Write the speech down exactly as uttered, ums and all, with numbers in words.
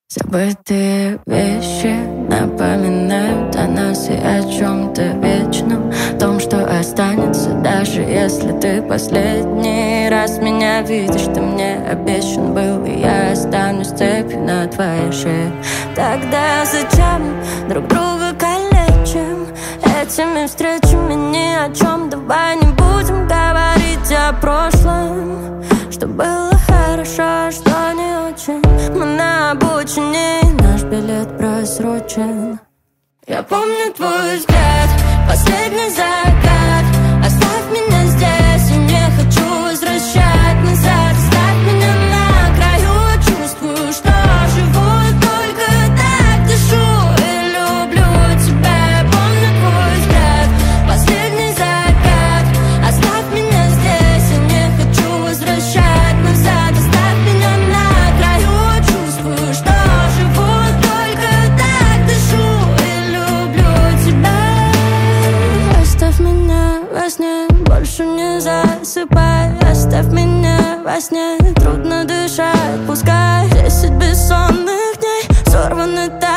Забытые вещи напоминают о нас и о чем-то вечном, том, что останется, даже если ты последний раз меня видишь. Ты мне обещан был, и я останусь цепью на твоей шее. Тогда зачем друг друга калечим этими встречами ни о чем? Давай не будем говорить о прошлом, что было хорошо, а что не очень. Мы на обочине, и наш билет просрочен. Я помню твой взгляд, последний закат. Оставь меня здесь, я не хочу возвращать назад. Оставь меня на краю, чувствую, что живу только так, дышу и люблю тебя. Я помню твой взгляд, последний закат. Оставь меня здесь, я не хочу возвращать назад. Оставь меня на краю, чувствую, что живу только так, дышу и люблю тебя. Оставь меня во сне, больше не засыпай. Оставь меня во сне, трудно дышать. Пускай десять бессонных дней сорваны так.